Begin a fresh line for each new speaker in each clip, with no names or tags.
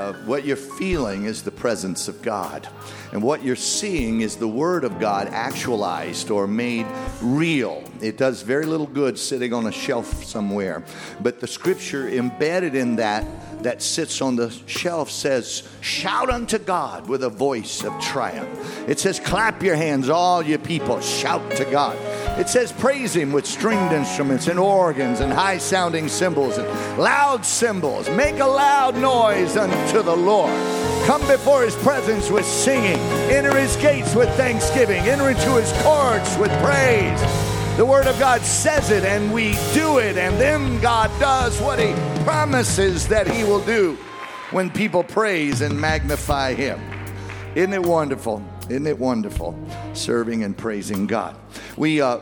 what you're feeling is the presence of God. And what you're seeing is the Word of God actualized or made real. It does very little good sitting on a shelf somewhere. But the scripture embedded in that sits on the shelf says, shout unto God with a voice of triumph. It says, clap your hands, all you people, shout to God. It says, praise Him with stringed instruments and organs and high-sounding cymbals and loud cymbals. Make a loud noise unto the Lord. Come before His presence with singing. Enter His gates with thanksgiving. Enter into His courts with praise. The Word of God says it, and we do it, and then God does what He promises that He will do when people praise and magnify Him. Isn't it wonderful? Isn't it wonderful? Serving and praising God. We are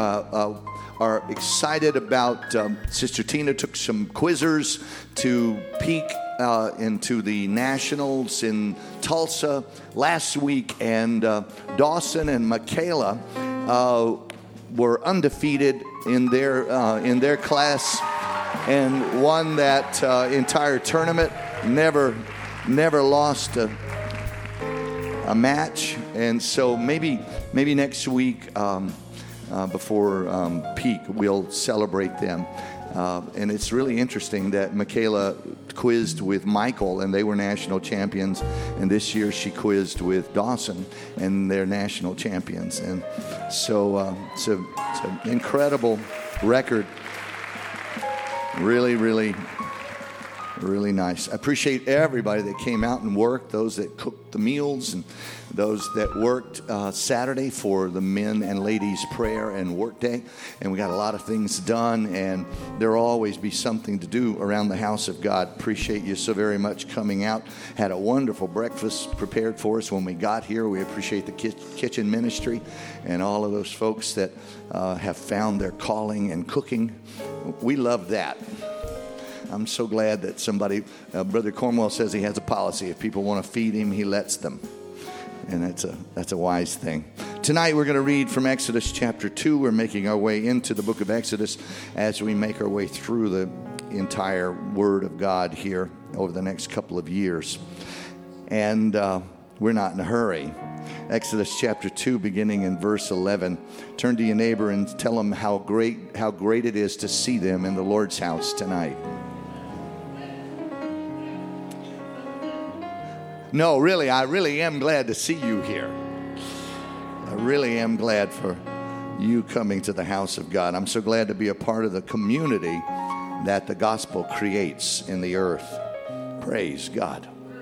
excited about Sister Tina took some quizzers to peek into the Nationals in Tulsa last week, and Dawson and Michaela were undefeated in their class and won that entire tournament. Never lost a match. And so maybe next week before peak we'll celebrate them. And it's really interesting that Michaela quizzed with Michael, and they were national champions. And this year she quizzed with Dawson, and they're national champions. And so it's an incredible record. Really, really, really nice. I appreciate everybody that came out and worked, those that cooked the meals, and those that worked Saturday for the men and ladies prayer and work day. And we got a lot of things done, and there will always be something to do around the house of God. Appreciate you so very much coming out. Had a wonderful breakfast prepared for us when we got here. We appreciate the kitchen ministry and all of those folks that have found their calling in cooking. We love that. I'm so glad that somebody, Brother Cornwell says he has a policy. If people want to feed him, he lets them. And that's a wise thing. Tonight we're going to read from Exodus chapter 2. We're making our way into the book of Exodus as we make our way through the entire Word of God here over the next couple of years. And we're not in a hurry. Exodus chapter 2, beginning in verse 11. Turn to your neighbor and tell them how great it is to see them in the Lord's house tonight. No, really, I really am glad to see you here. I really am glad for you coming to the house of God. I'm so glad to be a part of the community that the gospel creates in the earth. Praise God.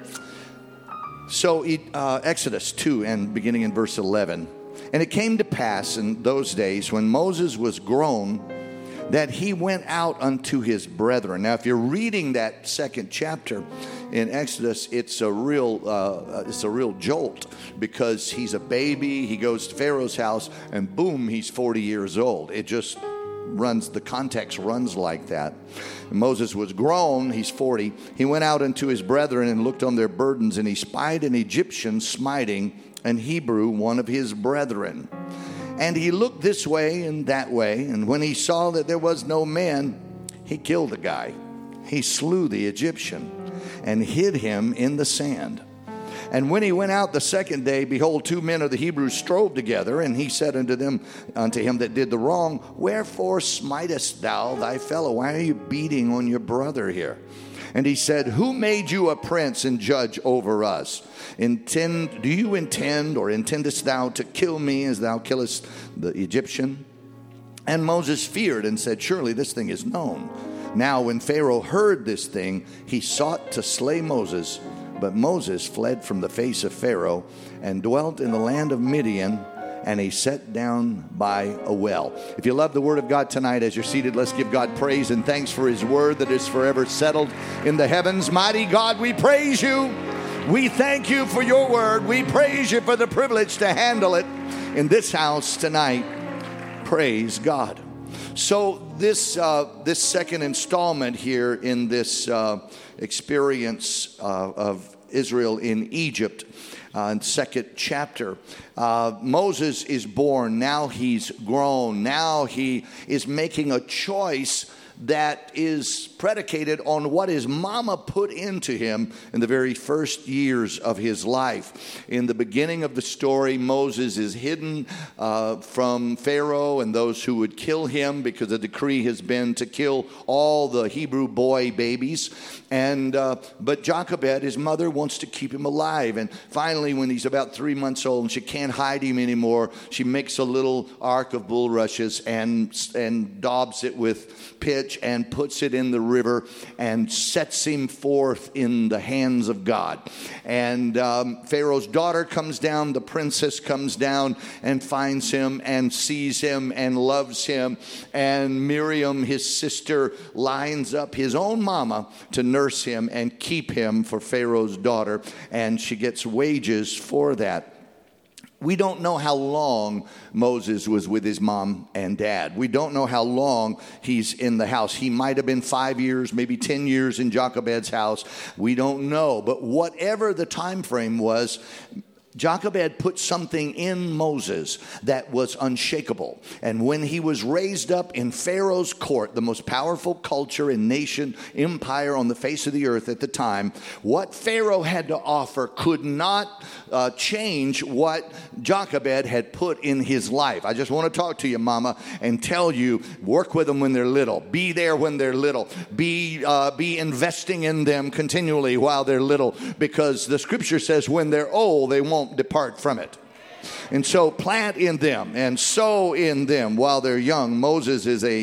So Exodus 2, and beginning in verse 11. And it came to pass in those days when Moses was grown that he went out unto his brethren. Now, if you're reading that second chapter in Exodus, it's a real jolt, because he's a baby. He goes to Pharaoh's house, and boom, he's 40 years old. It just runs, the context runs like that. And Moses was grown, he's 40. He went out unto his brethren and looked on their burdens, and he spied an Egyptian smiting an Hebrew, one of his brethren. And he looked this way and that way, and when he saw that there was no man, he killed the guy. He slew the Egyptian and hid him in the sand. And when he went out the second day, behold, 2 men of the Hebrews strove together, and he said unto him that did the wrong, wherefore smitest thou thy fellow? Why are you beating on your brother here? And he said, who made you a prince and judge over us? Do you intend, or intendest thou to kill me as thou killest the Egyptian? And Moses feared and said, surely this thing is known. Now when Pharaoh heard this thing, he sought to slay Moses. But Moses fled from the face of Pharaoh and dwelt in the land of Midian, and he sat down by a well. If you love the Word of God tonight, as you're seated, let's give God praise and thanks for His Word that is forever settled in the heavens. Mighty God, we praise You. We thank You for Your Word. We praise You for the privilege to handle it in this house tonight. Praise God. So this second installment here in this experience of Israel in Egypt, in second chapter, Moses is born. Now he's grown. Now he is making a choice that is predicated on what his mama put into him in the very first years of his life. In the beginning of the story, Moses is hidden from Pharaoh and those who would kill him, because the decree has been to kill all the Hebrew boy babies. But Jochebed, his mother, wants to keep him alive. And finally, when he's about 3 months old and she can't hide him anymore, she makes a little ark of bulrushes and daubs it with pitch and puts it in the river and sets him forth in the hands of God. And Pharaoh's daughter comes down, the princess comes down and finds him and sees him and loves him. And Miriam, his sister, lines up his own mama to nurse him and keep him for Pharaoh's daughter, and she gets wages for that. We don't know how long Moses was with his mom and dad. We don't know how long he's in the house. He might have been 5 years, maybe 10 years in Jochebed's house. We don't know. But whatever the time frame was, Jochebed put something in Moses that was unshakable. And when he was raised up in Pharaoh's court, the most powerful culture and nation, empire on the face of the earth at the time, what Pharaoh had to offer could not change what Jochebed had put in his life. I just want to talk to you, mama, and tell you, work with them when they're little. Be there when they're little. Be investing in them continually while they're little, because the scripture says when they're old, they won't depart from it. And so plant in them and sow in them while they're young. Moses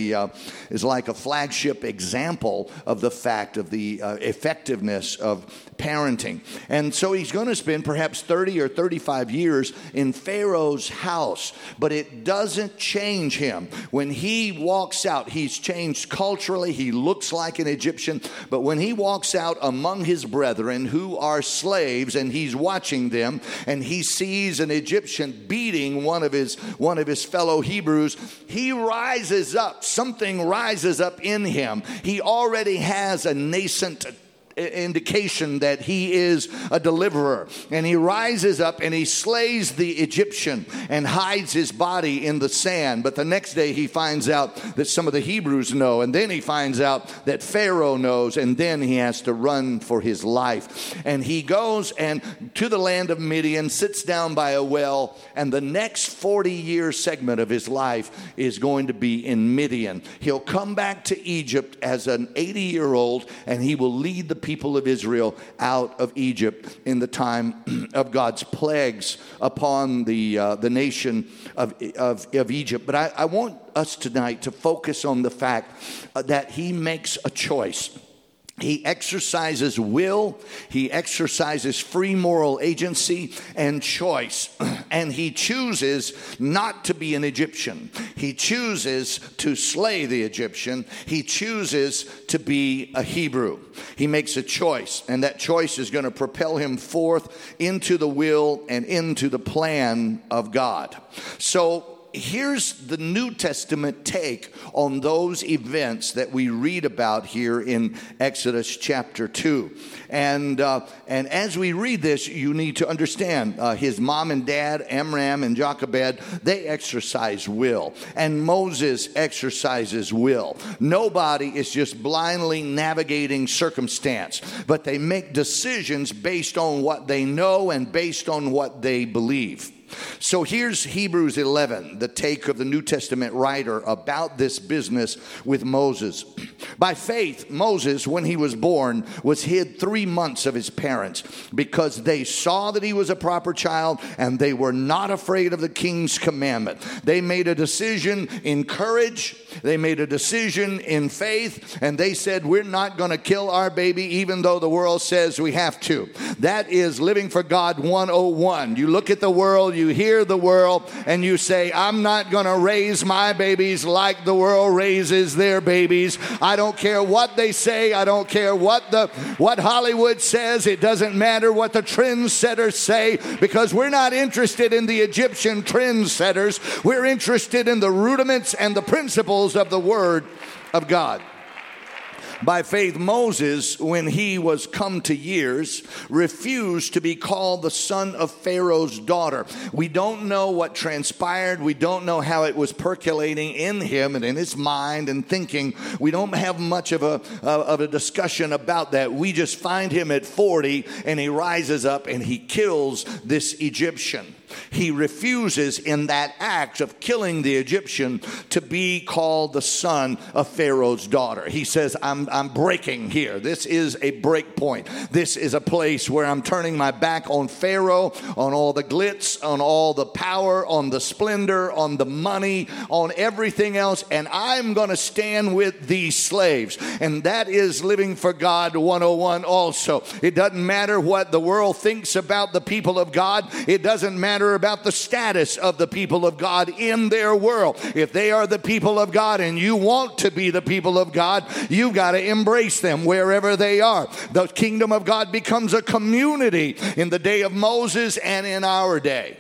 is like a flagship example of the fact of the effectiveness of parenting. And so he's going to spend perhaps 30 or 35 years in Pharaoh's house, but it doesn't change him. When he walks out, he's changed culturally. He looks like an Egyptian, but when he walks out among his brethren who are slaves, and he's watching them, and he sees an Egyptian beating one of his fellow Hebrews, he rises up. Something rises up in him. He already has a nascent indication that he is a deliverer, and he rises up and he slays the Egyptian and hides his body in the sand. But the next day he finds out that some of the Hebrews know, and then he finds out that Pharaoh knows, and then he has to run for his life. And he goes and to the land of Midian, sits down by a well, and the next 40-year segment of his life is going to be in Midian. He'll come back to Egypt as an 80-year-old, and he will lead the people of Israel out of Egypt in the time of God's plagues upon the nation of Egypt. But I want us tonight to focus on the fact that he makes a choice. He exercises will, he exercises free moral agency and choice, and he chooses not to be an Egyptian. He chooses to slay the Egyptian. He chooses to be a Hebrew. He makes a choice, and that choice is going to propel him forth into the will and into the plan of God. So here's the New Testament take on those events that we read about here in Exodus chapter 2. And as we read this, you need to understand his mom and dad, Amram and Jochebed, they exercise will. And Moses exercises will. Nobody is just blindly navigating circumstance, but they make decisions based on what they know and based on what they believe. So here's Hebrews 11, the take of the New Testament writer about this business with Moses. By faith, Moses, when he was born, was hid 3 months of his parents because they saw that he was a proper child and they were not afraid of the king's commandment. They made a decision in courage. They made a decision in faith, and they said, we're not going to kill our baby even though the world says we have to. That is living for God 101. You look at the world, you hear the world, and you say, I'm not going to raise my babies like the world raises their babies. I don't care what they say. I don't care what Hollywood says. It doesn't matter what the trendsetters say, because we're not interested in the Egyptian trendsetters. We're interested in the rudiments and the principles of the Word of God. By faith, Moses, when he was come to years, refused to be called the son of Pharaoh's daughter. We don't know what transpired. We don't know how it was percolating in him and in his mind and thinking. We don't have much of a discussion about that. We just find him at 40, and he rises up and he kills this Egyptian. He refuses in that act of killing the Egyptian to be called the son of Pharaoh's daughter. He says, I'm breaking here. This is a break point. This is a place where I'm turning my back on Pharaoh, on all the glitz, on all the power, on the splendor, on the money, on everything else, and I'm going to stand with these slaves. And that is living for God 101 also. It doesn't matter what the world thinks about the people of God. It doesn't matter about the status of the people of God in their world. If they are the people of God and you want to be the people of God, you've got to embrace them wherever they are. The kingdom of God becomes a community in the day of Moses and in our day.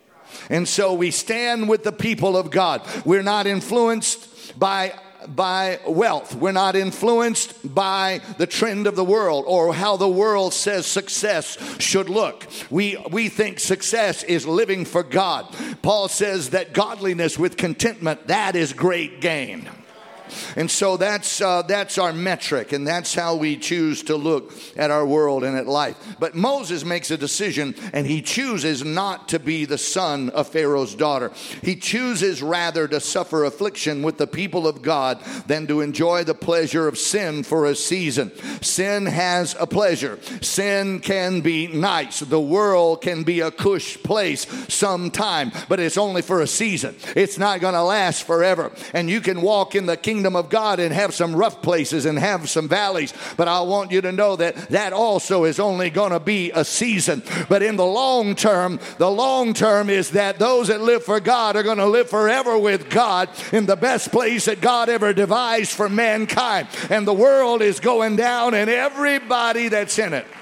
And so we stand with the people of God. We're not influenced by wealth. We're not influenced by the trend of the world or how the world says success should look. We think success is living for God. Paul says that godliness with contentment, that is great gain. And so that's our metric, and that's how we choose to look at our world and at life. But Moses makes a decision, and he chooses not to be the son of Pharaoh's daughter. He chooses rather to suffer affliction with the people of God than to enjoy the pleasure of sin for a season. Sin has a pleasure. Sin can be nice. The world can be a cush place sometime, but it's only for a season. It's not going to last forever. And you can walk in the kingdom of God and have some rough places and have some valleys, but I want you to know that also is only going to be a season. But in the long term is that those that live for God are going to live forever with God in the best place that God ever devised for mankind. And the world is going down, and everybody that's in it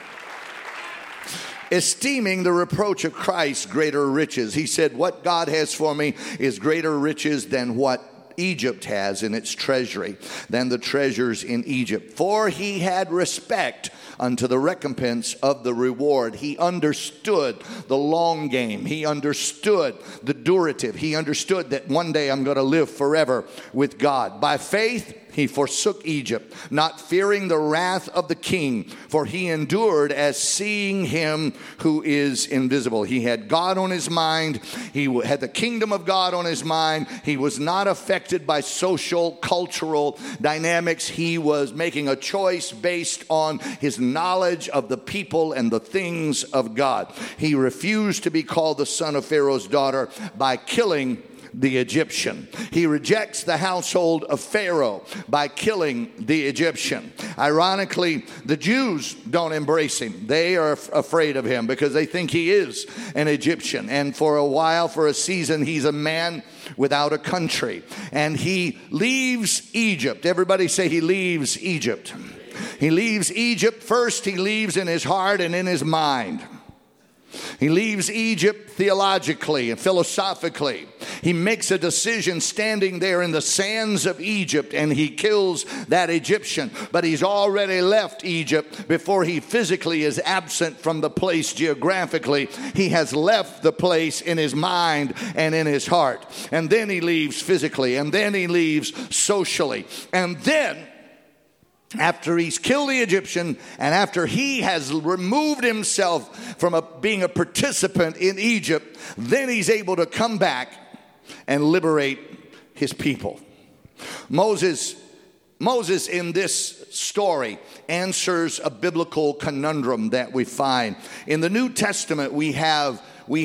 esteeming the reproach of Christ greater riches. He said, what God has for me is greater riches than what Egypt has in its treasury, than the treasures in Egypt. For he had respect unto the recompense of the reward. He understood the long game. He understood the durative. He understood that one day I'm going to live forever with God. By faith, he forsook Egypt, not fearing the wrath of the king, for he endured as seeing him who is invisible. He had God on his mind. He had the kingdom of God on his mind. He was not affected by social, cultural dynamics. He was making a choice based on his knowledge of the people and the things of God. He refused to be called the son of Pharaoh's daughter by killing the Egyptian. He rejects the household of Pharaoh by killing the Egyptian. Ironically, the Jews don't embrace him. They are afraid of him because they think he is an Egyptian. And for a while, for a season, he's a man without a country. And he leaves Egypt. Everybody say he leaves Egypt. He leaves Egypt. First, he leaves in his heart and in his mind. He leaves Egypt theologically and philosophically. He makes a decision standing there in the sands of Egypt, and he kills that Egyptian. But he's already left Egypt before he physically is absent from the place geographically. He has left the place in his mind and in his heart. And then he leaves physically, and then he leaves socially. And then, after he's killed the Egyptian, and after he has removed himself from being a participant in Egypt, then he's able to come back and liberate his people. Moses in this story answers a biblical conundrum that we find. In the New Testament, we have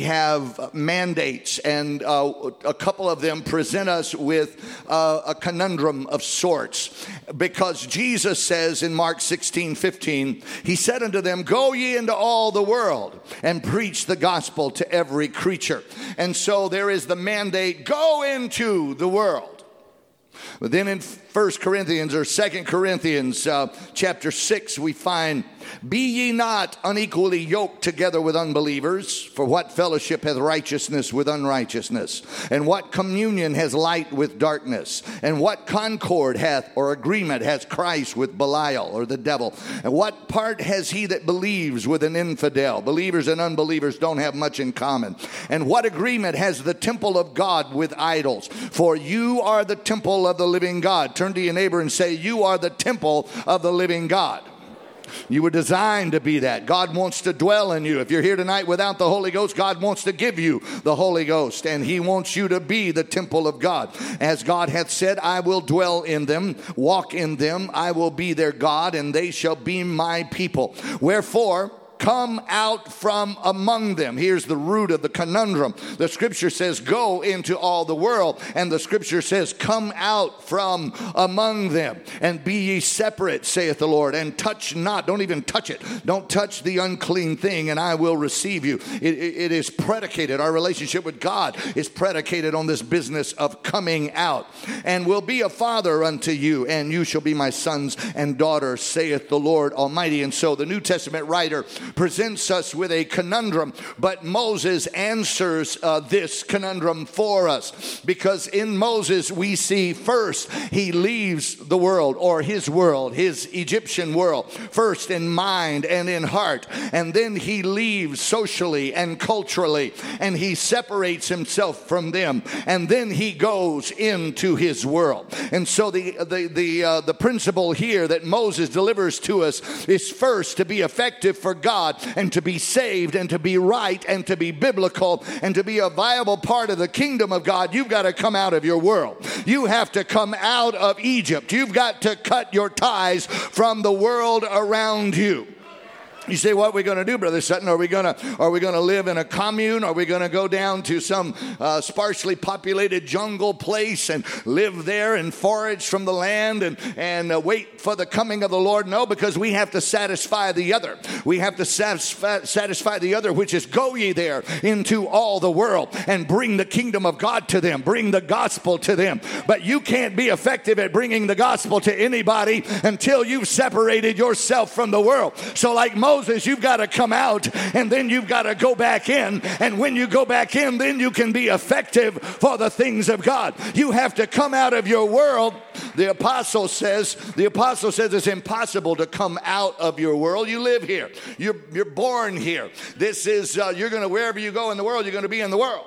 mandates, and a couple of them present us with a conundrum of sorts, because Jesus says in Mark 16:15, he said unto them, go ye into all the world and preach the gospel to every creature. And so there is the mandate, go into the world. But then in 1 Corinthians or 2 Corinthians chapter 6, we find, be ye not unequally yoked together with unbelievers, for what fellowship hath righteousness with unrighteousness? And what communion has light with darkness? And what concord hath or agreement has Christ with Belial or the devil? And what part has he that believes with an infidel? Believers and unbelievers don't have much in common. And what agreement has the temple of God with idols? For you are the temple of the living God. Turn to your neighbor and say, you are the temple of the living God. You were designed to be that. God wants to dwell in you. If you're here tonight without the Holy Ghost, God wants to give you the Holy Ghost, and he wants you to be the temple of God. As God hath said, I will dwell in them, walk in them, I will be their God, and they shall be my people. Wherefore, come out from among them. Here's the root of the conundrum. The scripture says, go into all the world. And the scripture says, come out from among them and be ye separate, saith the Lord, and touch not. Don't even touch it. Don't touch the unclean thing, and I will receive you. It is predicated. Our relationship with God is predicated on this business of coming out. And will be a father unto you, and you shall be my sons and daughters, saith the Lord Almighty. And so the New Testament writer presents us with a conundrum, but Moses answers this conundrum for us, because in Moses we see first he leaves the world, or his Egyptian world, first in mind and in heart, and then he leaves socially and culturally, and he separates himself from them, and then he goes into his world. And so the principle here that Moses delivers to us is first to be effective for God and to be saved and to be right and to be biblical and to be a viable part of the kingdom of God. You've got to come out of your world. You have to come out of Egypt. You've got to cut your ties from the world around you. You say, what are we going to do, Brother Sutton? Are we going to live in a commune? Are we going to go down to some sparsely populated jungle place and live there and forage from the land and wait for the coming of the Lord? No, because we have to satisfy the other. We have to satisfy the other, which is go ye there into all the world and bring the kingdom of God to them. Bring the gospel to them. But you can't be effective at bringing the gospel to anybody until you've separated yourself from the world. So like Moses, you've got to come out, and then you've got to go back in. And when you go back in, then you can be effective for the things of God. You have to come out of your world. The apostle says it's impossible to come out of your world. You live here. You're born here. This is you're going to, wherever you go in the world, you're going to be in the world.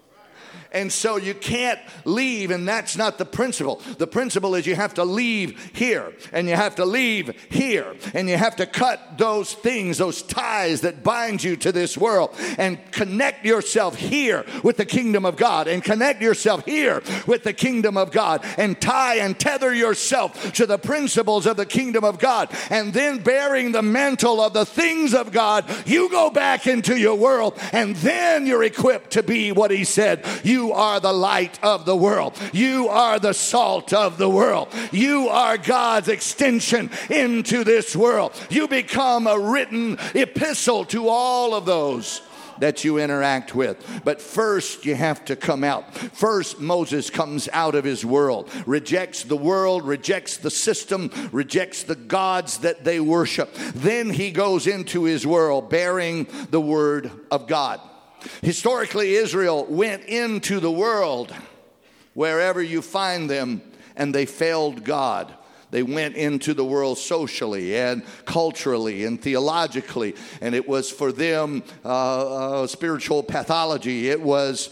And so you can't leave, and that's not the principle. The principle is you have to leave here, and you have to leave here, and you have to cut those things, those ties that bind you to this world, and connect yourself here with the kingdom of God, and connect yourself here with the kingdom of God, and tie and tether yourself to the principles of the kingdom of God, and then bearing the mantle of the things of God, you go back into your world, and then you're equipped to be what he said. You are the light of the world. You are the salt of the world. You are God's extension into this world. You become a written epistle to all of those that you interact with. But first you have to come out. First, Moses comes out of his world, rejects the world, rejects the system, rejects the gods that they worship. Then he goes into his world bearing the word of God. Historically, Israel went into the world wherever you find them, and they failed God. They went into the world socially and culturally and theologically, and it was for them spiritual pathology. It was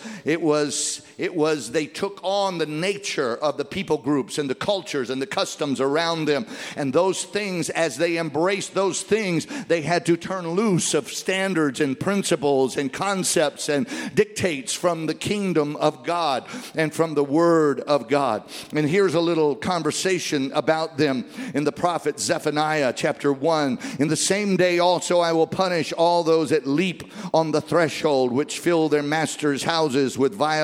they took on the nature of the people groups and the cultures and the customs around them, and those things, as they embraced those things, they had to turn loose of standards and principles and concepts and dictates from the kingdom of God and from the word of God. And here's a little conversation about them in the prophet Zephaniah chapter 1. In the same day also I will punish all those that leap on the threshold, which fill their masters' houses with violence,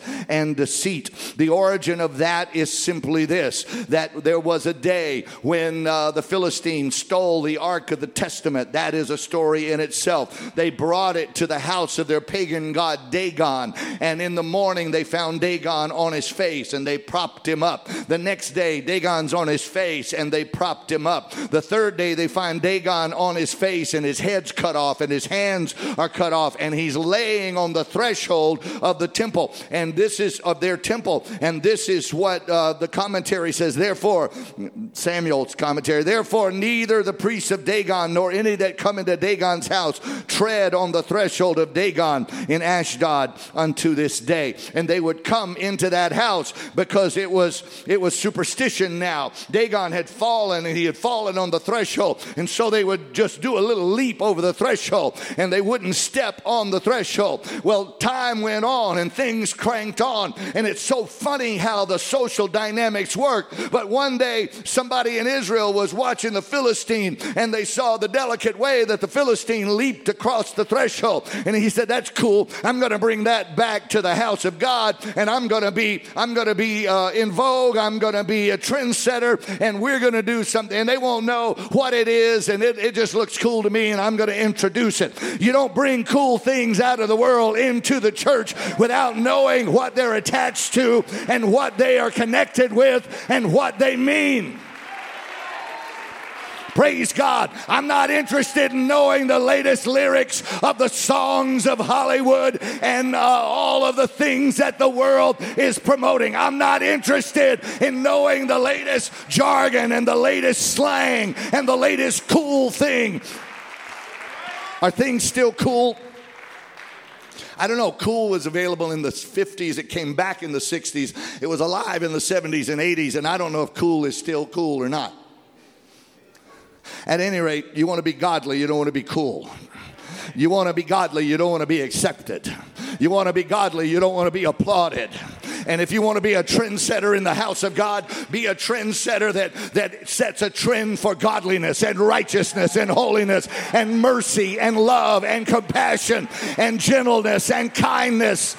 and deceit. The origin of that is simply this, that there was a day when the Philistines stole the Ark of the Testament. That is a story in itself. They brought it to the house of their pagan god Dagon, and in the morning they found Dagon on his face and they propped him up. The next day Dagon's on his face and they propped him up. The third day they find Dagon on his face and his head's cut off and his hands are cut off, and he's laying on the threshold of the temple, and this is of their temple, and this is what the commentary says. Therefore, Samuel's commentary, therefore neither the priests of Dagon nor any that come into Dagon's house tread on the threshold of Dagon in Ashdod unto this day. And they would come into that house because it was superstition now. Dagon had fallen, and he had fallen on the threshold, and so they would just do a little leap over the threshold and they wouldn't step on the threshold. Well, time went on and things cranked on, and it's so funny how the social dynamics work. But one day somebody in Israel was watching the Philistine, and they saw the delicate way that the Philistine leaped across the threshold, and he said, that's cool. I'm going to bring that back to the house of God, and I'm going to be in vogue. I'm going to be a trendsetter, and we're going to do something, and they won't know what it is, and it just looks cool to me, and I'm going to introduce it. You don't bring cool things out of the world into the church without knowing what they're attached to and what they are connected with and what they mean. Praise God. I'm not interested in knowing the latest lyrics of the songs of Hollywood and all of the things that the world is promoting. I'm not interested in knowing the latest jargon and the latest slang and the latest cool thing. Are things still cool? I don't know. Cool was available in the 50s. It came back in the 60s. It was alive in the 70s and 80s. And I don't know if cool is still cool or not. At any rate, you want to be godly. You don't want to be cool. You want to be godly. You don't want to be accepted. You want to be godly. You don't want to be applauded. And if you want to be a trendsetter in the house of God, be a trendsetter that sets a trend for godliness and righteousness and holiness and mercy and love and compassion and gentleness and kindness.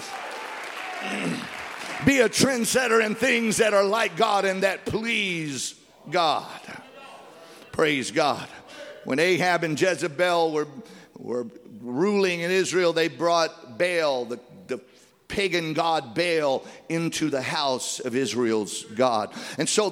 Be a trendsetter in things that are like God and that please God. Praise God. When Ahab and Jezebel were ruling in Israel, they brought Baal, the pagan god Baal, into the house of Israel's God. And so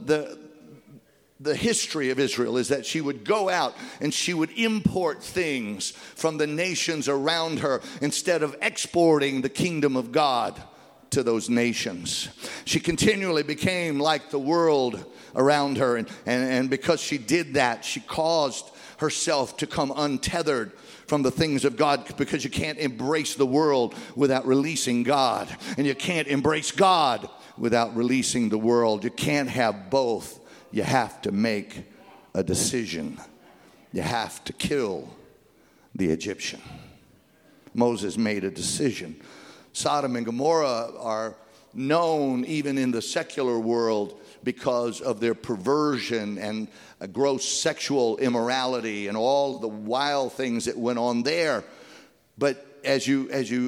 the history of Israel is that she would go out and she would import things from the nations around her instead of exporting the kingdom of God to those nations. She continually became like the world around her, and because she did that, she caused herself to come untethered from the things of God, because you can't embrace the world without releasing God, and you can't embrace God without releasing the world. You can't have both. You have to make a decision. You have to kill the Egyptian. Moses made a decision. Sodom and Gomorrah are known even in the secular world because of their perversion and gross sexual immorality and all the wild things that went on there. But as you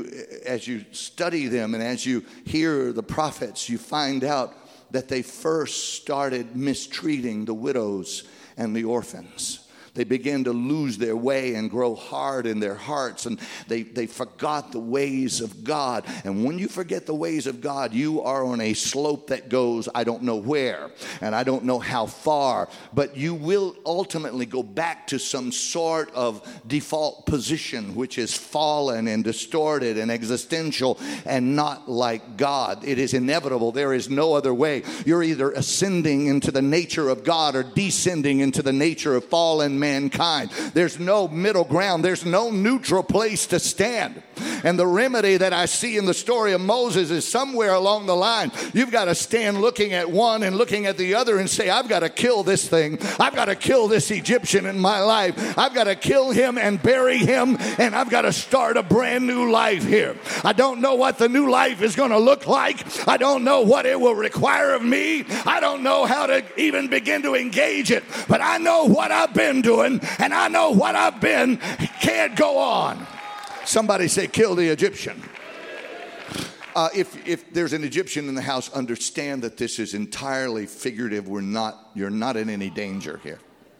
study them and as you hear the prophets, you find out that they first started mistreating the widows and the orphans. They began to lose their way and grow hard in their hearts, and they forgot the ways of God. And when you forget the ways of God, you are on a slope that goes, I don't know where, and I don't know how far, but you will ultimately go back to some sort of default position, which is fallen and distorted and existential and not like God. It is inevitable. There is no other way. You're either ascending into the nature of God or descending into the nature of fallen mankind. There's no middle ground. There's no neutral place to stand. And the remedy that I see in the story of Moses is somewhere along the line, you've got to stand looking at one and looking at the other and say, I've got to kill this thing. I've got to kill this Egyptian in my life. I've got to kill him and bury him, and I've got to start a brand new life here. I don't know what the new life is going to look like. I don't know what it will require of me. I don't know how to even begin to engage it, but I know what I've been doing, and I know what I've been can't go on. Somebody say, kill the Egyptian. If there's an Egyptian in the house, understand that this is entirely figurative. You're not in any danger here.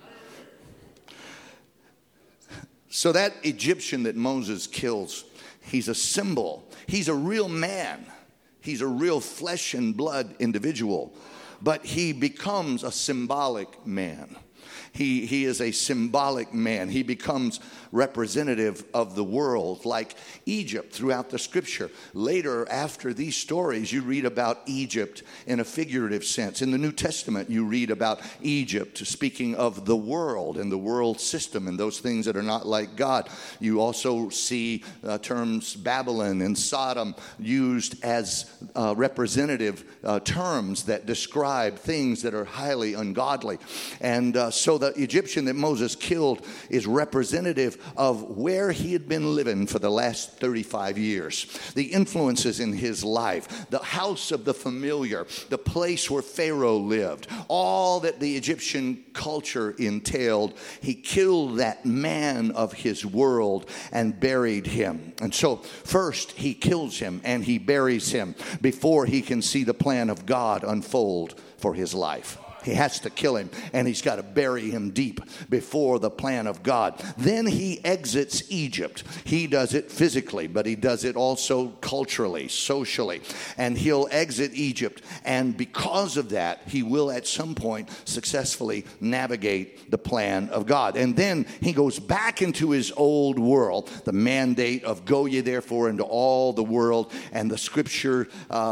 So that Egyptian that Moses kills, he's a symbol. He's a real man. He's a real flesh and blood individual. But he becomes a symbolic man. He is a symbolic man. He becomes representative of the world, like Egypt throughout the scripture. Later, after these stories, you read about Egypt in a figurative sense. In the New Testament, you read about Egypt speaking of the world and the world system and those things that are not like God. You also see terms Babylon and Sodom used as representative terms that describe things that are highly ungodly. And so the Egyptian that Moses killed is representative of where he had been living for the last 35 years. The influences in his life, the house of the familiar, the place where Pharaoh lived, all that the Egyptian culture entailed. He killed that man of his world and buried him. And so first he kills him and he buries him before he can see the plan of God unfold for his life. He has to kill him, and he's got to bury him deep before the plan of God. Then he exits Egypt. He does it physically, but he does it also culturally, socially. And he'll exit Egypt, and because of that, he will at some point successfully navigate the plan of God. And then he goes back into his old world, the mandate of go ye therefore into all the world. And the scripture,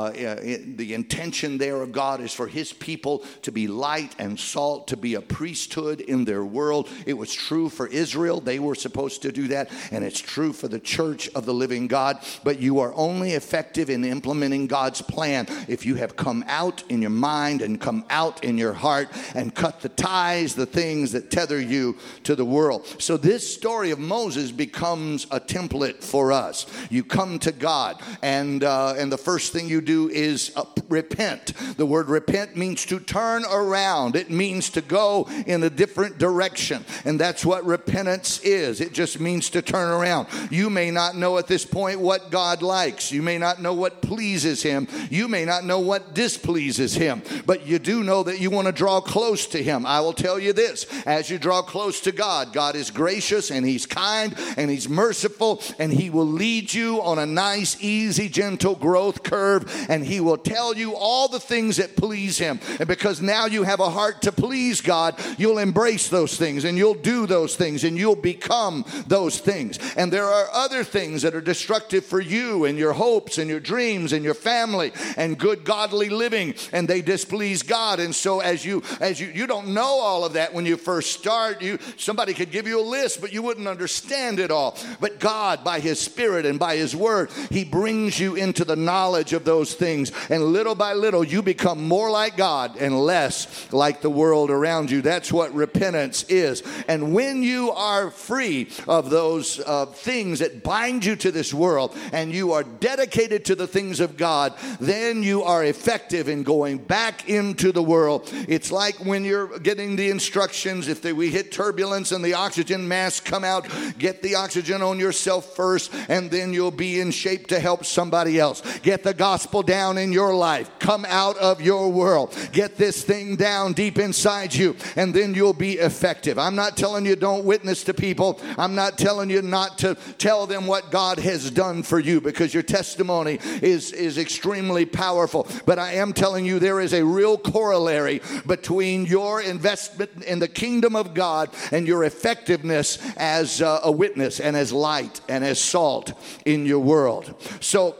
the intention there of God is for his people to be light and salt, to be a priesthood in their world. It was true for Israel. They were supposed to do that. And it's true for the church of the living God. But you are only effective in implementing God's plan if you have come out in your mind and come out in your heart and cut the ties, the things that tether you to the world. So this story of Moses becomes a template for us. You come to God, and the first thing you do is repent. The word repent means to turn around. It means to go in a different direction. And that's what repentance is. It just means to turn around. You may not know at this point what God likes. You may not know what pleases him. You may not know what displeases him. But you do know that you want to draw close to him. I will tell you this. As you draw close to God, God is gracious and he's kind and he's merciful, and he will lead you on a nice, easy, gentle growth curve, and he will tell you all the things that please him. And because now you have a heart to please God, you'll embrace those things and you'll do those things and you'll become those things. And there are other things that are destructive for you and your hopes and your dreams and your family and good godly living, and they displease God. And so as you don't know all of that when you first start, somebody could give you a list, but you wouldn't understand it all. But God, by his Spirit and by his word, he brings you into the knowledge of those things, and little by little you become more like God and less like the world around you. That's what repentance is. And when you are free of those things that bind you to this world, and you are dedicated to the things of God, then you are effective in going back into the world. It's like when you're getting the instructions, if we hit turbulence and the oxygen masks come out, get the oxygen on yourself first, and then you'll be in shape to help somebody else. Get the gospel down in your life. Come out of your world. Get this thing down deep inside you, and then you'll be effective. I'm not telling you don't witness to people. I'm not telling you not to tell them what God has done for you, because your testimony is extremely powerful. But I am telling you there is a real corollary between your investment in the kingdom of God and your effectiveness as a witness and as light and as salt in your world. So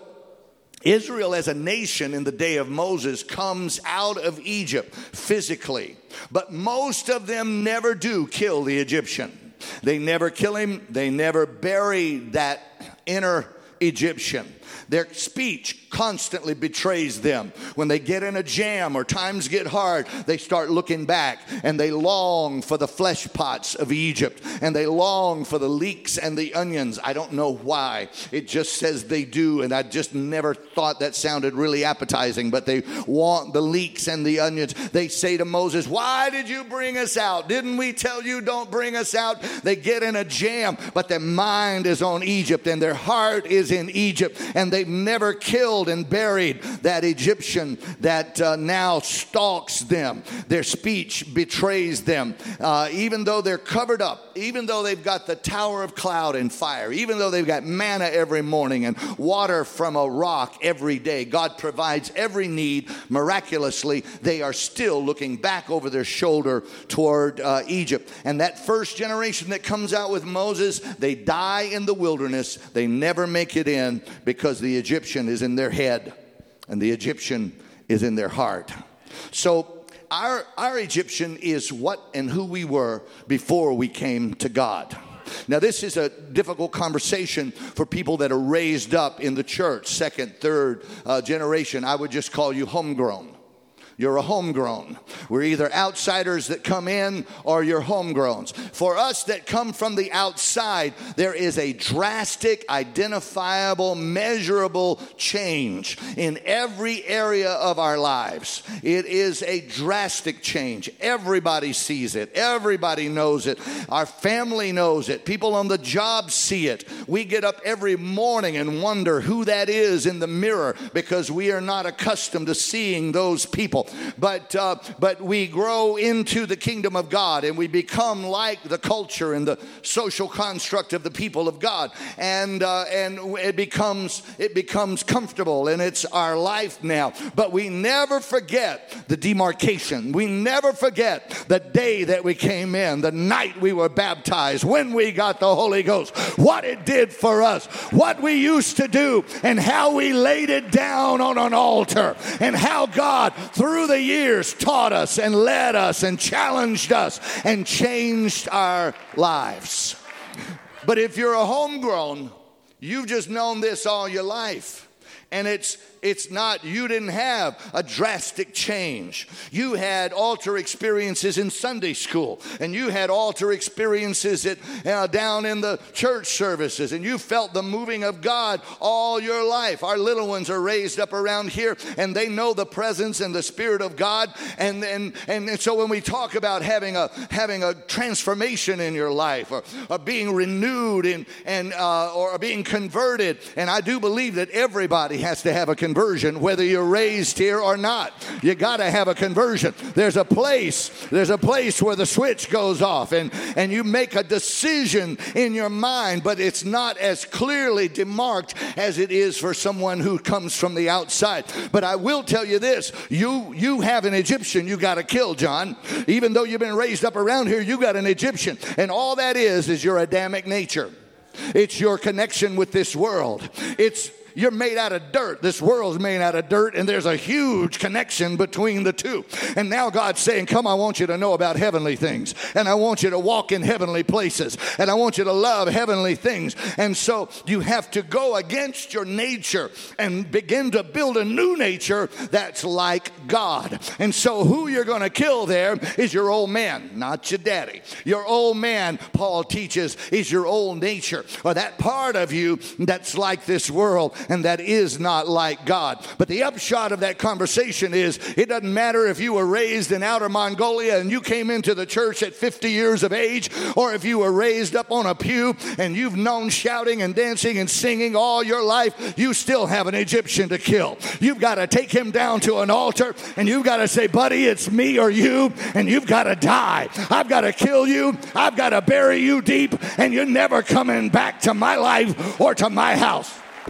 Israel as a nation in the day of Moses comes out of Egypt physically, but most of them never do kill the Egyptian. They never kill him. They never bury that inner Egyptian. Their speech constantly betrays them. When they get in a jam or times get hard, they start looking back, and they long for the flesh pots of Egypt, and they long for the leeks and the onions. I don't know why. It just says they do, and I just never thought that sounded really appetizing, but they want the leeks and the onions. They say to Moses, "Why did you bring us out? Didn't we tell you don't bring us out?" They get in a jam, but their mind is on Egypt, and their heart is in Egypt, and they've never killed killed and buried that Egyptian that now stalks them. Their speech betrays them. Even though they're covered up, even though they've got the tower of cloud and fire, even though they've got manna every morning and water from a rock every day, God provides every need miraculously. They are still looking back over their shoulder toward Egypt. And that first generation that comes out with Moses, they die in the wilderness. They never make it in because the Egyptian is in their head and the Egyptian is in their heart. So our Egyptian is what and who we were before we came to God. Now, this is a difficult conversation for people that are raised up in the church, second, third generation. I would just call you homegrown. You're a homegrown. We're either outsiders that come in or you're homegrowns. For us that come from the outside, there is a drastic, identifiable, measurable change in every area of our lives. It is a drastic change. Everybody sees it. Everybody knows it. Our family knows it. People on the job see it. We get up every morning and wonder who that is in the mirror because we are not accustomed to seeing those people. But we grow into the kingdom of God and we become like the culture and the social construct of the people of God, and it becomes comfortable and it's our life now. But we never forget the demarcation. We never forget the day that we came in, the night we were baptized, when we got the Holy Ghost, what it did for us, what we used to do, and how we laid it down on an altar, and how God through the years taught us and led us and challenged us and changed our lives. But if you're a homegrown, you've just known this all your life. And it's not, you didn't have a drastic change. You had altar experiences in Sunday school, and you had altar experiences down in the church services, and you felt the moving of God all your life. Our little ones are raised up around here, and they know the presence and the Spirit of God. And so when we talk about having a transformation in your life, or being renewed or being converted, and I do believe that everybody has to have a conversion, whether you're raised here or not. You got to have a conversion. There's a place where the switch goes off, and you make a decision in your mind, but it's not as clearly demarked as it is for someone who comes from the outside. But I will tell you this, you have an Egyptian you got to kill, John. Even though you've been raised up around here, you got an Egyptian, and all that is your Adamic nature. It's your connection with this world. You're made out of dirt. This world's made out of dirt, and there's a huge connection between the two. And now God's saying, come, I want you to know about heavenly things, and I want you to walk in heavenly places, and I want you to love heavenly things. And so you have to go against your nature and begin to build a new nature that's like God. And so who you're going to kill there is your old man, not your daddy. Your old man, Paul teaches, is your old nature, or that part of you that's like this world and that is not like God. But the upshot of that conversation is, it doesn't matter if you were raised in Outer Mongolia and you came into the church at 50 years of age, or if you were raised up on a pew and you've known shouting and dancing and singing all your life, you still have an Egyptian to kill. You've got to take him down to an altar, and you've got to say, buddy, it's me or you, and you've got to die. I've got to kill you. I've got to bury you deep, and you're never coming back to my life or to my house.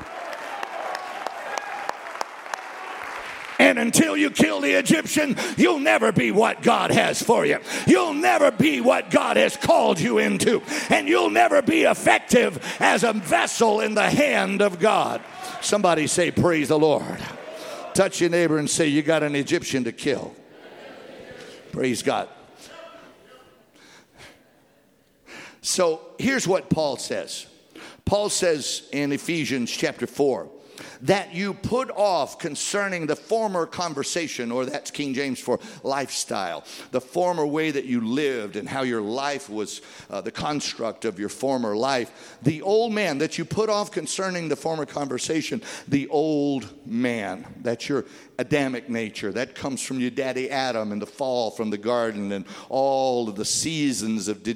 And until you kill the Egyptian, you'll never be what God has for you. You'll never be what God has called you into. And you'll never be effective as a vessel in the hand of God. Somebody say, praise the Lord. Touch your neighbor and say, you got an Egyptian to kill. Praise God. So here's what Paul says. Paul says in Ephesians chapter 4, that you put off concerning the former conversation, or that's King James for lifestyle, the former way that you lived and how your life was the construct of your former life. The old man, that you put off concerning the former conversation, the old man. That's your Adamic nature. That comes from your daddy Adam and the fall from the garden and all of the seasons of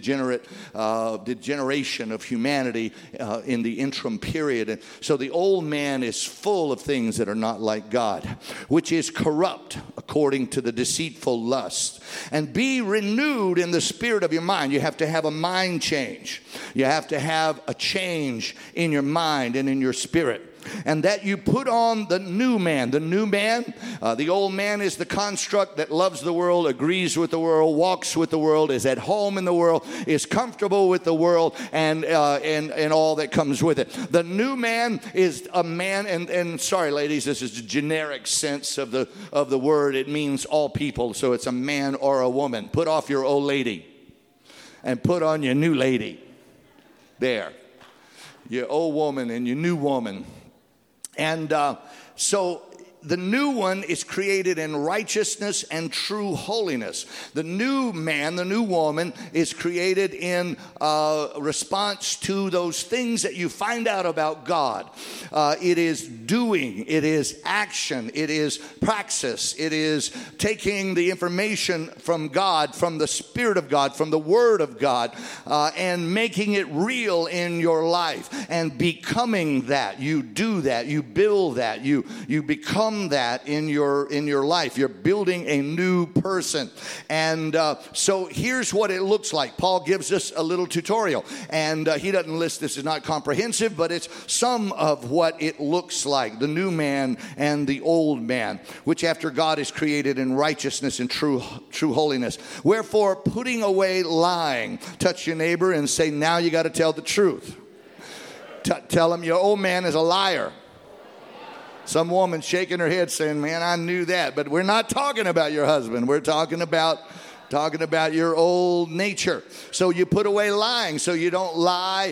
degeneration of humanity in the interim period. And so the old man is full of things that are not like God, which is corrupt according to the deceitful lust. And be renewed in the spirit of your mind. You have to have a mind change. You have to have a change in your mind and in your spirit. And that you put on the new man. The new man, the old man is the construct that loves the world, agrees with the world, walks with the world, is at home in the world, is comfortable with the world, and all that comes with it. The new man is a man, and sorry ladies, this is a generic sense of the word. It means all people, so it's a man or a woman. Put off your old lady and put on your new lady. There. Your old woman and your new woman. And so the new one is created in righteousness and true holiness. The new man, the new woman, is created in response to those things that you find out about God. It is doing, it is action, it is praxis, it is taking the information from God, from the Spirit of God, from the Word of God, and making it real in your life and becoming that. You do that, you build that, you become that in your life. You're building a new person. And so here's what it looks like. Paul gives us a little tutorial, and he doesn't list, this is not comprehensive, but it's some of what it looks like, the new man and the old man, which after God is created in righteousness and true holiness. Wherefore, putting away lying. Touch your neighbor and say, now you got to tell the truth. Tell him your old man is a liar. Some woman shaking her head saying, man, I knew that. But we're not talking about your husband. We're talking about your old nature. So you put away lying, so you don't lie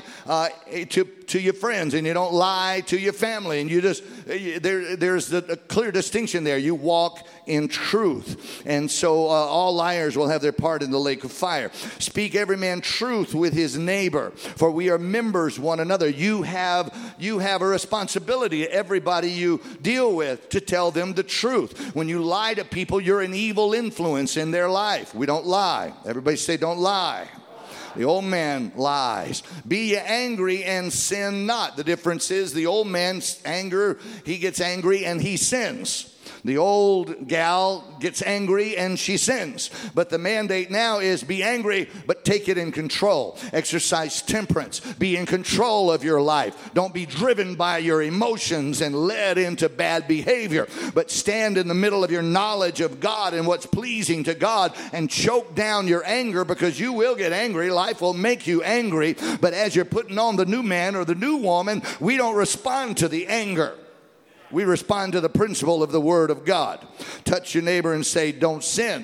to your friends, and you don't lie to your family, and you just there's a clear distinction there. You walk in truth, and so all liars will have their part in the lake of fire. Speak every man truth with his neighbor, for we are members one another. You have a responsibility, everybody you deal with, to tell them the truth. When you lie to people, you're an evil influence in their life. We don't lie. Everybody say, don't lie. The old man lies. Be ye angry and sin not. The difference is the old man's anger, he gets angry and he sins. The old gal gets angry and she sins. But the mandate now is be angry, but take it in control. Exercise temperance. Be in control of your life. Don't be driven by your emotions and led into bad behavior. But stand in the middle of your knowledge of God and what's pleasing to God, and choke down your anger, because you will get angry. Life will make you angry. But as you're putting on the new man or the new woman, we don't respond to the anger. We respond to the principle of the Word of God. Touch your neighbor and say, don't sin.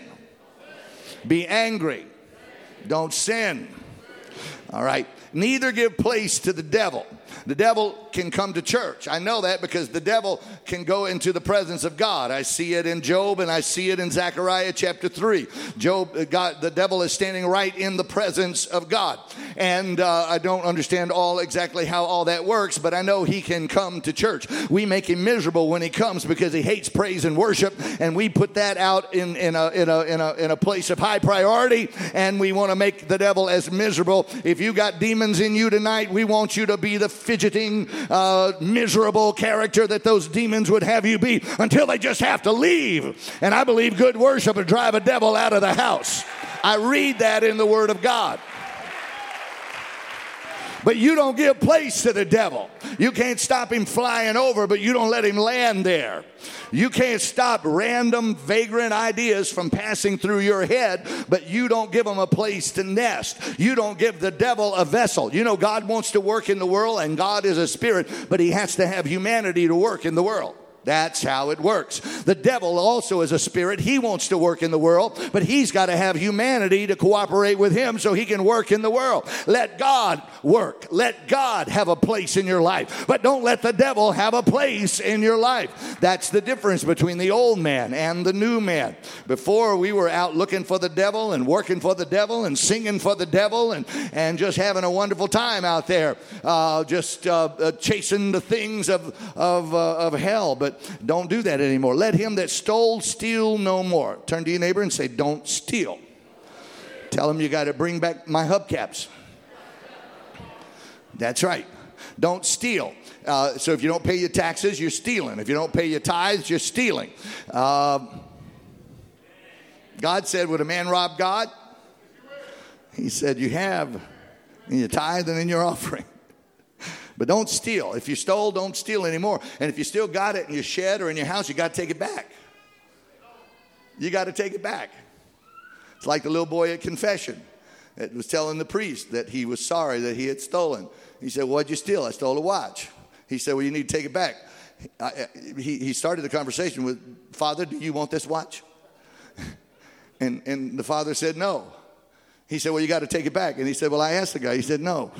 Be angry. Don't sin. All right. Neither give place to the devil. The devil can come to church. I know that because the devil can go into the presence of God. I see it in Job, and I see it in Zechariah chapter 3. The devil is standing right in the presence of God. And I don't understand exactly how all that works, but I know he can come to church. We make him miserable when he comes because he hates praise and worship, and we put that out in a place of high priority, and we want to make the devil as miserable. If you got demons in you tonight, we want you to be the fidgeting, miserable character that those demons would have you be until they just have to leave. And I believe good worship will drive a devil out of the house. I read that in the Word of God. But you don't give place to the devil. You can't stop him flying over, but you don't let him land there. You can't stop random, vagrant ideas from passing through your head, but you don't give them a place to nest. You don't give the devil a vessel. You know, God wants to work in the world, and God is a spirit, but he has to have humanity to work in the world. That's how it works. The devil also is a spirit. He wants to work in the world, but he's got to have humanity to cooperate with him so he can work in the world. Let God work. Let God have a place in your life, but don't let the devil have a place in your life. That's the difference between the old man and the new man. Before, we were out looking for the devil and working for the devil and singing for the devil and just having a wonderful time out there, chasing the things of hell. But but don't do that anymore. Let him that stole steal no more. Turn to your neighbor and say, don't steal. Tell him you got to bring back my hubcaps. That's right. Don't steal. So if you don't pay your taxes, you're stealing. If you don't pay your tithes, you're stealing. God said, would a man rob God? He said, you have in your tithe and in your offering. But don't steal. If you stole, don't steal anymore. And if you still got it in your shed or in your house, you got to take it back. You got to take it back. It's like the little boy at confession that was telling the priest that he was sorry that he had stolen. He said, what'd you steal? I stole a watch. He said, well, you need to take it back. He started the conversation with, Father, do you want this watch? And the father said, no. He said, well, you got to take it back. And he said, well, I asked the guy. He said, no.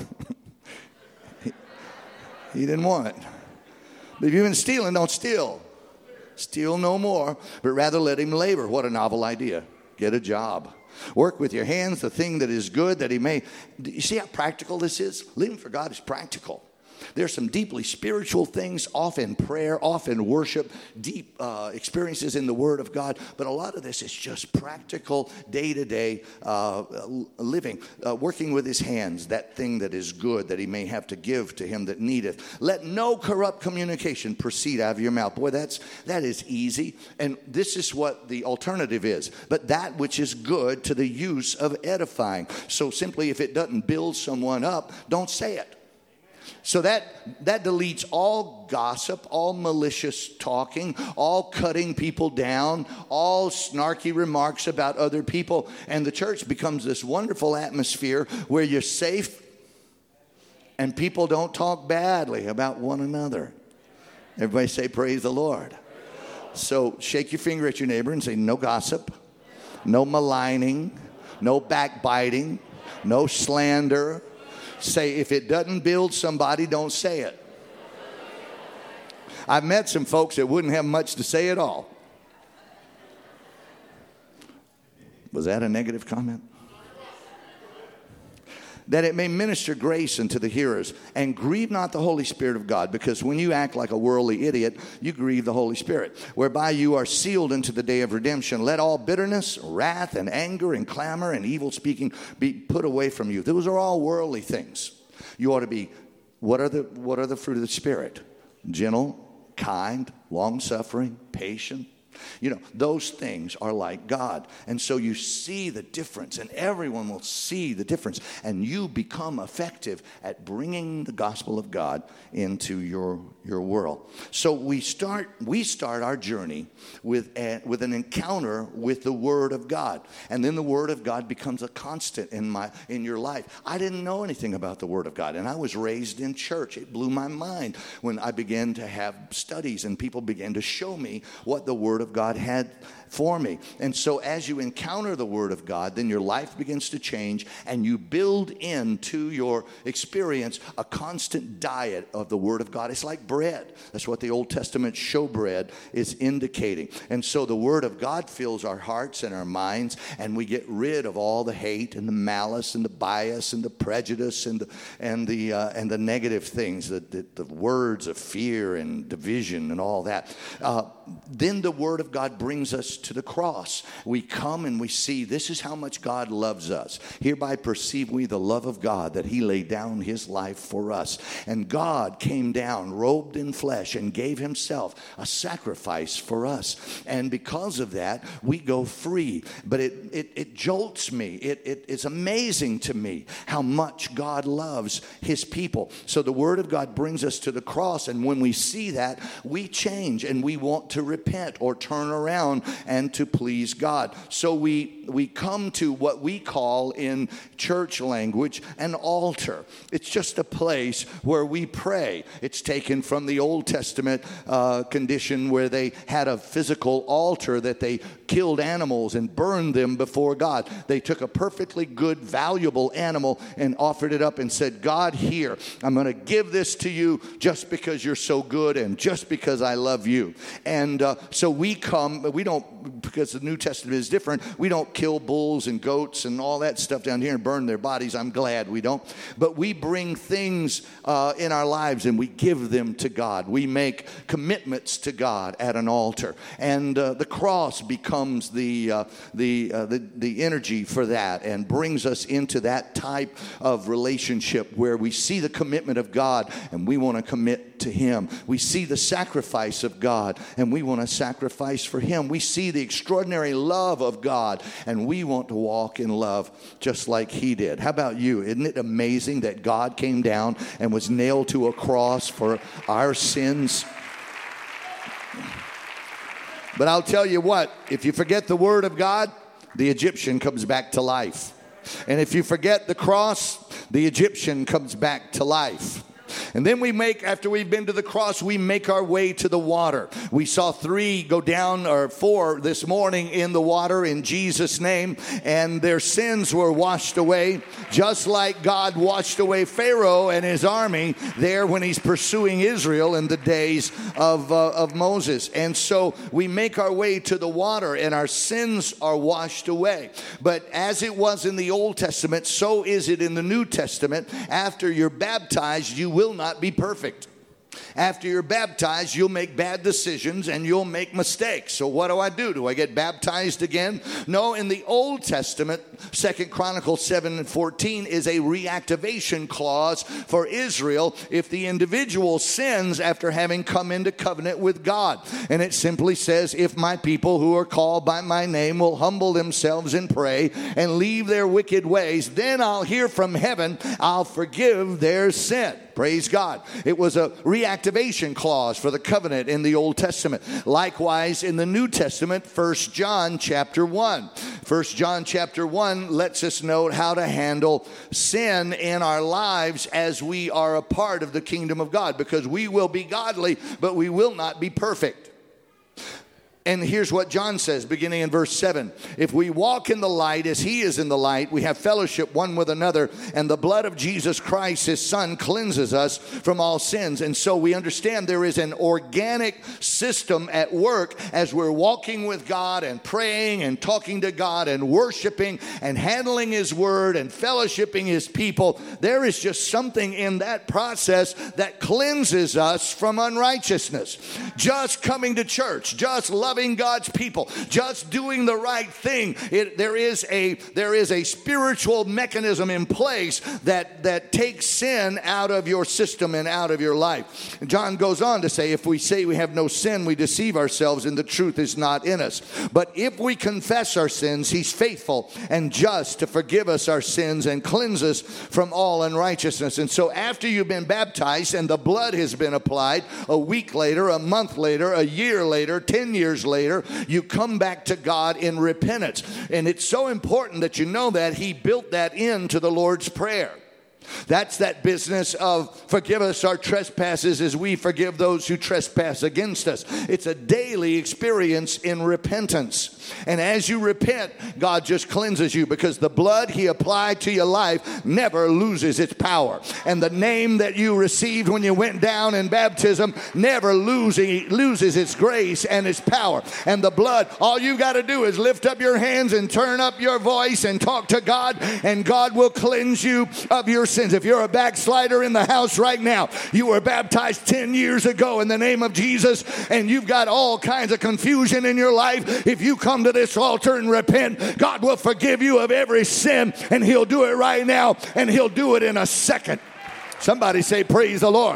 He didn't want it. But if you've been stealing, don't steal. Steal no more, but rather let him labor. What a novel idea. Get a job. Work with your hands the thing that is good that he may. You see how practical this is? Living for God is practical. There's some deeply spiritual things, often prayer, often worship, deep experiences in the Word of God. But a lot of this is just practical, day-to-day living. Working with his hands, that thing that is good that he may have to give to him that needeth. Let no corrupt communication proceed out of your mouth. Boy, that is easy. And this is what the alternative is. But that which is good to the use of edifying. So simply, if it doesn't build someone up, don't say it. So that deletes all gossip, all malicious talking, all cutting people down, all snarky remarks about other people. And the church becomes this wonderful atmosphere where you're safe and people don't talk badly about one another. Everybody say, praise the Lord. So shake your finger at your neighbor and say, no gossip, no maligning, no backbiting, no slander. Say, if it doesn't build somebody, don't say it. I've met some folks that wouldn't have much to say at all. Was that a negative comment? That it may minister grace unto the hearers, and grieve not the Holy Spirit of God, because when you act like a worldly idiot, you grieve the Holy Spirit, whereby you are sealed unto the day of redemption. Let all bitterness, wrath, and anger, and clamor, and evil speaking be put away from you. Those are all worldly things. You ought to be, what are the fruit of the Spirit? Gentle, kind, long-suffering, patient. You know, those things are like God. And so you see the difference, and everyone will see the difference. And you become effective at bringing the gospel of God into your world. So we start our journey with an encounter with the Word of God. And then the Word of God becomes a constant in your life. I didn't know anything about the Word of God, and I was raised in church. It blew my mind when I began to have studies and people began to show me what the Word of God had for me. And so as you encounter the Word of God, then your life begins to change, and you build into your experience a constant diet of the Word of God. It's like bread. That's what the Old Testament showbread is indicating. And so the Word of God fills our hearts and our minds, and we get rid of all the hate and the malice and the bias and the prejudice and the negative things, the words of fear and division and all that. Then the Word of God brings us to the cross. We come and we see this is how much God loves us. Hereby perceive we the love of God, that He laid down His life for us. And God came down, robed in flesh, and gave Himself a sacrifice for us. And because of that, we go free. But it jolts me. It's amazing to me how much God loves His people. So the Word of God brings us to the cross, and when we see that, we change and we want to repent or turn around and to please God. So we come to what we call in church language an altar. It's just a place where we pray. It's taken from the Old Testament condition where they had a physical altar that they killed animals and burned them before God. They took a perfectly good, valuable animal and offered it up and said, God, here, I'm going to give this to you just because you're so good and just because I love you. And so we come, we don't, because the New Testament is different, we don't don't kill bulls and goats and all that stuff down here and burn their bodies. I'm glad we don't. But we bring things in our lives and we give them to God. We make commitments to God at an altar. And the cross becomes the energy for that and brings us into that type of relationship where we see the commitment of God and we want to commit to Him. We see the sacrifice of God and we want to sacrifice for Him. We see the extraordinary love of God and we want to walk in love just like He did. How about you? Isn't it amazing that God came down and was nailed to a cross for our sins? But I'll tell you what, if you forget the Word of God, the Egyptian comes back to life. And if you forget the cross, the Egyptian comes back to life. And then after we've been to the cross, we make our way to the water. We saw 3 go down, or 4 this morning, in the water in Jesus' name. And their sins were washed away, just like God washed away Pharaoh and his army there when he's pursuing Israel in the days of Moses. And so we make our way to the water and our sins are washed away. But as it was in the Old Testament, so is it in the New Testament. After you're baptized, you will not be perfect. After you're baptized, you'll make bad decisions and you'll make mistakes. So what do? Do I get baptized again? No, in the Old Testament, 2 Chronicles 7:14 is a reactivation clause for Israel if the individual sins after having come into covenant with God. And it simply says, if my people who are called by my name will humble themselves and pray and leave their wicked ways, then I'll hear from heaven, I'll forgive their sin. Praise God. It was a reactivation clause for the covenant in the Old Testament. Likewise, in the New Testament, 1 John chapter 1. 1 John chapter 1 lets us know how to handle sin in our lives as we are a part of the kingdom of God. Because we will be godly, but we will not be perfect. And here's what John says, beginning in verse 7. If we walk in the light as He is in the light, we have fellowship one with another, and the blood of Jesus Christ, His Son, cleanses us from all sins. And so we understand there is an organic system at work as we're walking with God and praying and talking to God and worshiping and handling His word and fellowshipping His people. There is just something in that process that cleanses us from unrighteousness. Just coming to church, just loving God's people, just doing the right thing. There is a spiritual mechanism in place that takes sin out of your system and out of your life. John goes on to say, if we say we have no sin, we deceive ourselves and the truth is not in us. But if we confess our sins, He's faithful and just to forgive us our sins and cleanse us from all unrighteousness. And so after you've been baptized and the blood has been applied, a week later, a month later, a year later, 10 years later, you come back to God in repentance. And it's so important that you know that He built that into the Lord's Prayer. That's that business of forgive us our trespasses as we forgive those who trespass against us. It's a daily experience in repentance. And as you repent, God just cleanses you because the blood He applied to your life never loses its power. And the name that you received when you went down in baptism never loses its grace and its power. And the blood, all you got to do is lift up your hands and turn up your voice and talk to God, and God will cleanse you of your sins. If you're a backslider in the house right now, you were baptized 10 years ago in the name of Jesus, and you've got all kinds of confusion in your life, if you come to this altar and repent, God will forgive you of every sin, and He'll do it right now, and He'll do it in a second. Somebody say, praise the Lord.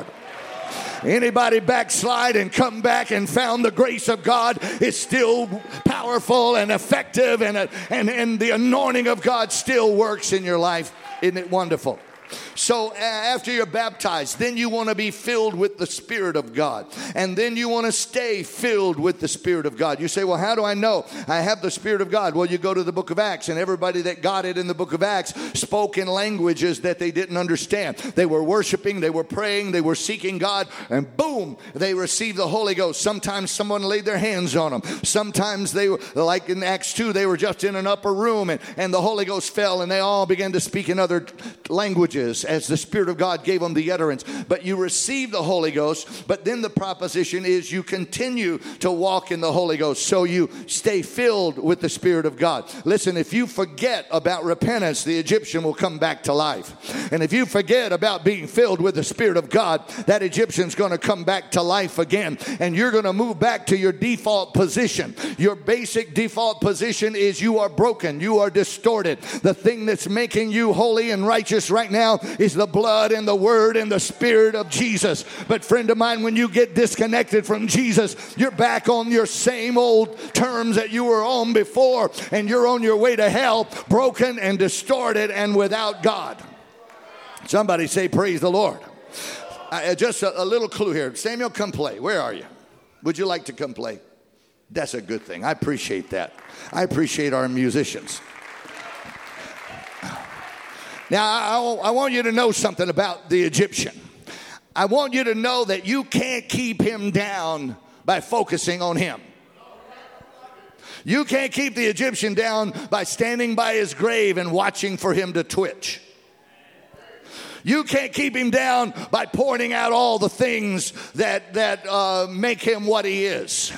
Anybody backslide and come back and found the grace of God is still powerful and effective, and the anointing of God still works in your life. Isn't it wonderful? So after you're baptized, then you want to be filled with the Spirit of God. And then you want to stay filled with the Spirit of God. You say, well, how do I know I have the Spirit of God? Well, you go to the book of Acts, and everybody that got it in the book of Acts spoke in languages that they didn't understand. They were worshiping, they were praying, they were seeking God, and boom, they received the Holy Ghost. Sometimes someone laid their hands on them. Sometimes they were, like in Acts 2, they were just in an upper room, and the Holy Ghost fell, and they all began to speak in other languages. as the Spirit of God gave them the utterance. But you receive the Holy Ghost, but then the proposition is you continue to walk in the Holy Ghost. So you stay filled with the Spirit of God. Listen, if you forget about repentance, the Egyptian will come back to life. And if you forget about being filled with the Spirit of God, that Egyptian's going to come back to life again. And you're going to move back to your default position. Your basic default position is you are broken. You are distorted. The thing that's making you holy and righteous right now is the blood and the word and the Spirit of Jesus. But friend of mine, when you get disconnected from Jesus, you're back on your same old terms that you were on before, and you're on your way to hell, broken and distorted and without God. Somebody say, praise the Lord. Just a little clue here. Samuel, come play. Where are you? Would you like to come play? That's a good thing. I appreciate that. I appreciate our musicians. Now, I want you to know something about the Egyptian. I want you to know that you can't keep him down by focusing on him. You can't keep the Egyptian down by standing by his grave and watching for him to twitch. You can't keep him down by pointing out all the things that make him what he is.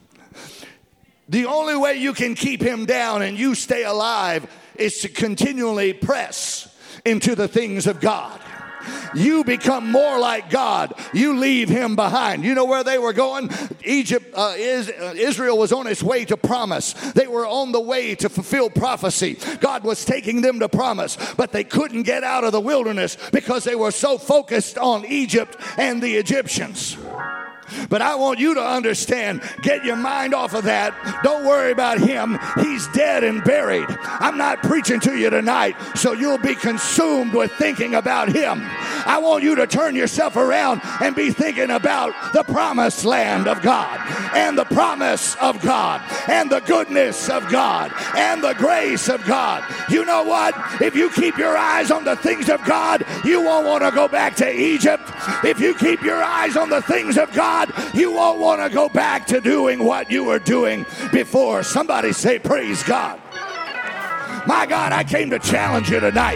The only way you can keep him down and you stay alive is to continually press into the things of God. You become more like God. You leave him behind. You know where they were going? Israel was on its way to promise. They were on the way to fulfill prophecy. God was taking them to promise, but they couldn't get out of the wilderness because they were so focused on Egypt and the Egyptians. But I want you to understand, get your mind off of that. Don't worry about him. He's dead and buried. I'm not preaching to you tonight so you'll be consumed with thinking about him. I want you to turn yourself around and be thinking about the promised land of God and the promise of God and the goodness of God and the grace of God. You know what? If you keep your eyes on the things of God, you won't want to go back to Egypt. If you keep your eyes on the things of God, you won't want to go back to doing what you were doing before. Somebody say, praise God. My God, I came to challenge you tonight.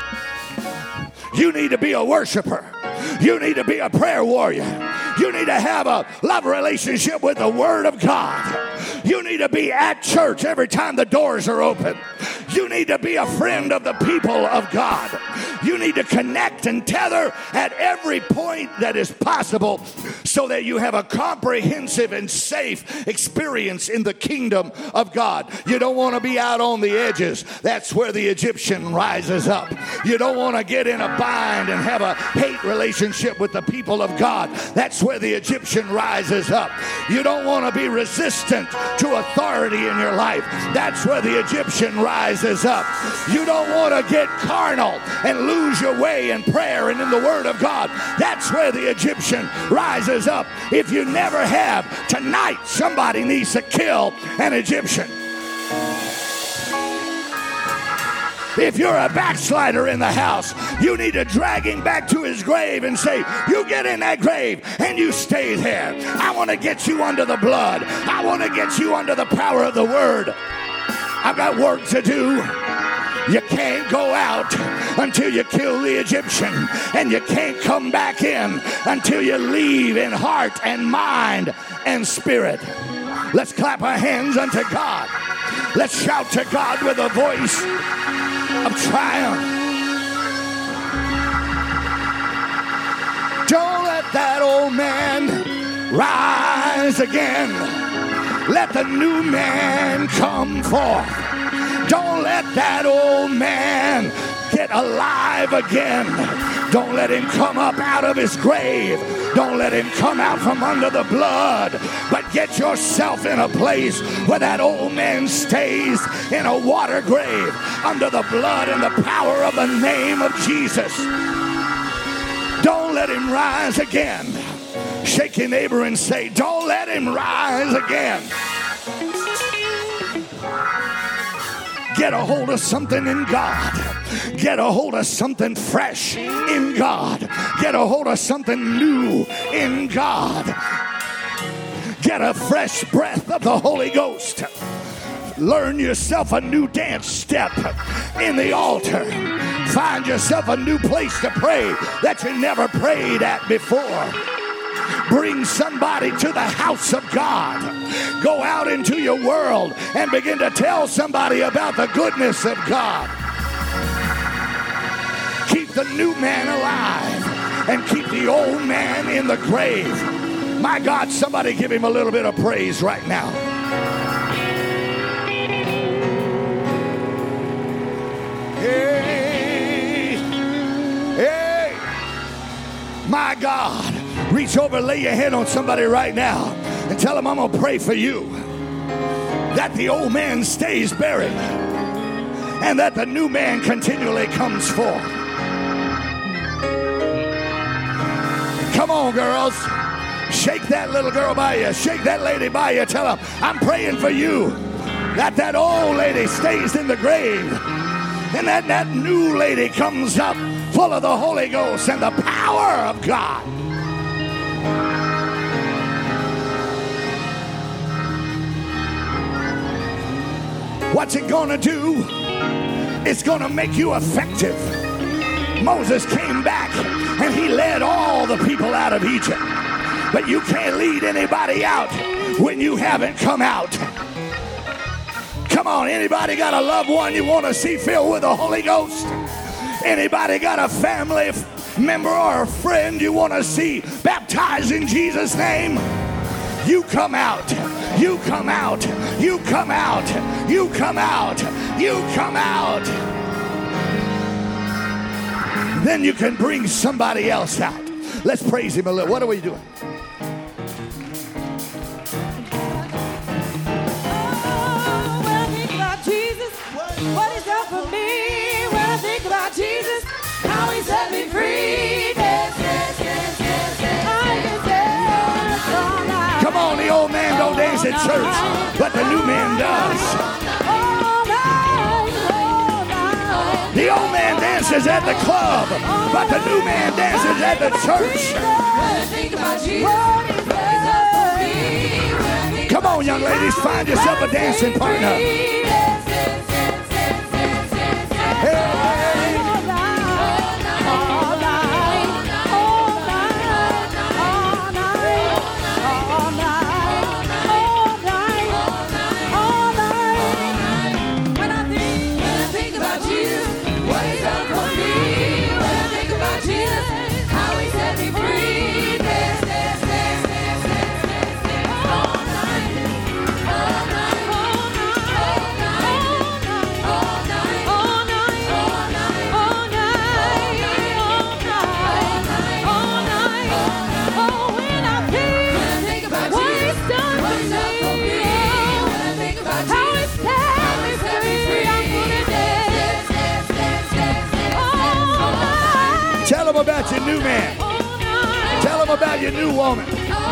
You need to be a worshiper. You need to be a prayer warrior. You need to have a love relationship with the Word of God. You need to be at church every time the doors are open. You need to be a friend of the people of God. You need to connect and tether at every point that is possible so that you have a comprehensive and safe experience in the kingdom of God. You don't want to be out on the edges. That's where the Egyptian rises up. You don't want to get in a bind and have a hate relationship with the people of God. That's where the Egyptian rises up. You don't want to be resistant to authority in your life. That's where the Egyptian rises up. You don't want to get carnal and lose your way in prayer and in the Word of God. That's where the Egyptian rises up. If you never have, tonight somebody needs to kill an Egyptian. If you're a backslider in the house, you need to drag him back to his grave and say, you get in that grave and you stay there. I want to get you under the blood. I want to get you under the power of the Word. I've got work to do. You can't go out until you kill the Egyptian, and you can't come back in until you leave in heart and mind and spirit. Let's clap our hands unto God. Let's shout to God with a voice of triumph. Don't let that old man rise again. Let the new man come forth. Don't let that old man get alive again. Don't let him come up out of his grave. Don't let him come out from under the blood. But get yourself in a place where that old man stays in a water grave under the blood and the power of the name of Jesus. Don't let him rise again. Shake your neighbor and say, don't let him rise again. Get a hold of something in God. Get a hold of something fresh in God. Get a hold of something new in God. Get a fresh breath of the Holy Ghost. Learn yourself a new dance step in the altar. Find yourself a new place to pray that you never prayed at before. Bring somebody to the house of God. Go out into your world and begin to tell somebody about the goodness of God. Keep the new man alive and keep the old man in the grave. My God, somebody give him a little bit of praise right now. Hey, hey, my God, reach over, lay your hand on somebody right now and tell them, I'm going to pray for you that the old man stays buried and that the new man continually comes forth. Come on, girls. Shake that little girl by you. Shake that lady by you. Tell them, I'm praying for you that that old lady stays in the grave and that that new lady comes up full of the Holy Ghost and the power of God. What's it gonna do? It's gonna make you effective. Moses came back and he led all the people out of Egypt. But you can't lead anybody out when you haven't come out. Come on, anybody got a loved one you want to see filled with the Holy Ghost? Anybody got a family member or a friend you want to see baptized in Jesus' name? You come out. You come out. You come out. You come out. You come out. Then you can bring somebody else out. Let's praise him a little. What are we doing?
What he's done for me, when I think about Jesus, how he set me free. Yes, yes, yes, yes, yes. I can dance all night.
Come on, the old man don't dance at church, but the new man does.
All night, all night.
The old man dances at the club, but the new man dances at the church.
When I think about Jesus, what he's done for me.
Come on, young ladies, find yourself a dancing partner. Tell them about your new man. Tell them about your new woman.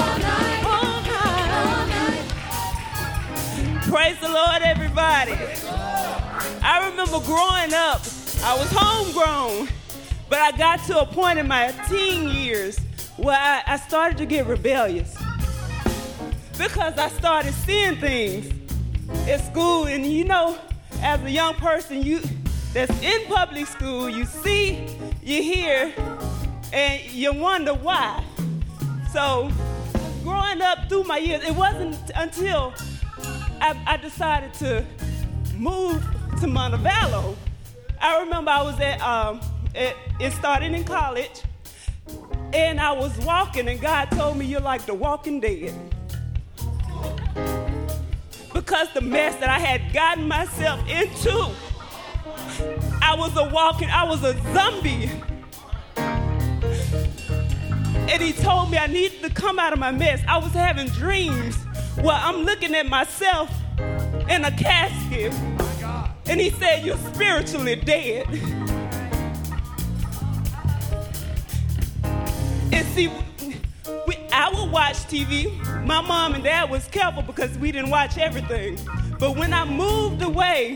Praise the Lord, everybody. I remember growing up, I was homegrown, but I got to a point in my teen years where I started to get rebellious because I started seeing things at school. And you know, as a young person, that's in public school, you see, you hear, and you wonder why. So growing up through my years, it wasn't until I decided to move to Montevallo. I remember I was it started in college, and I was walking, and God told me, you're like the walking dead. Because the mess that I had gotten myself into, I was a zombie. And he told me I needed to come out of my mess. I was having dreams where I'm looking at myself in a casket. And he said, you're spiritually dead. And see, I would watch TV. My mom and dad was careful because we didn't watch everything. But when I moved away,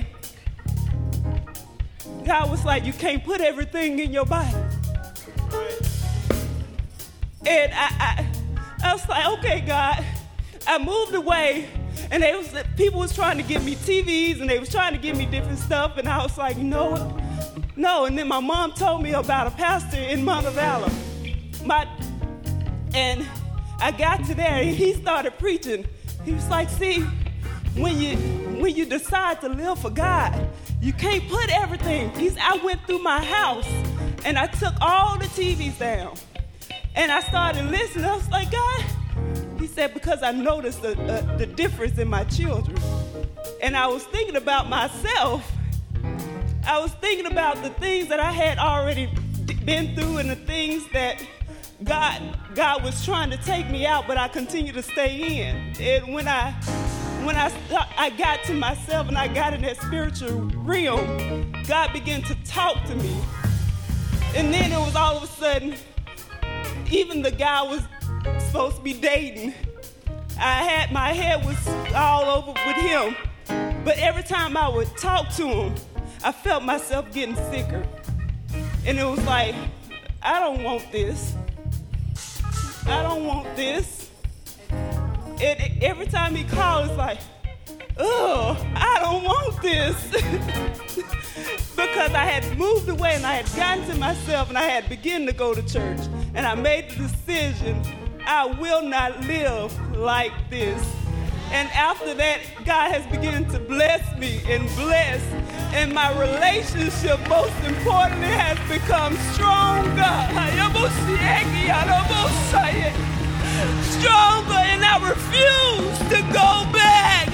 God was like, you can't put everything in your body. And I was like, okay, God. I moved away, And people was trying to give me TVs, and they was trying to give me different stuff, and I was like, you know what? No. And then my mom told me about a pastor in Montevallo. And I got to there, and he started preaching. He was like, see, when you decide to live for God, you can't put everything. I went through my house, and I took all the TVs down. And I started listening. I was like, God, he said, because I noticed the difference in my children. And I was thinking about myself. I was thinking about the things that I had already been through and the things that God was trying to take me out, but I continued to stay in. And when I got to myself and I got in that spiritual realm, God began to talk to me. And then it was all of a sudden, even the guy I was supposed to be dating, my head was all over with him. But every time I would talk to him, I felt myself getting sicker. And it was like, I don't want this. I don't want this. And every time he called, it's like, oh, I don't want this. Because I had moved away and I had gotten to myself and I had begun to go to church. And I made the decision, I will not live like this. And after that, God has begun to bless me and bless. And my relationship, most importantly, has become stronger. Stronger, and I refuse to go back.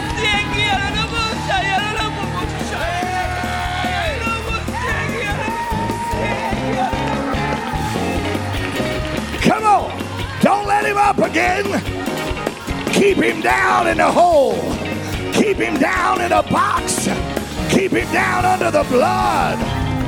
Come on. Don't let him up again. Keep him down in the hole. Keep him down in a box. Keep him down under the blood.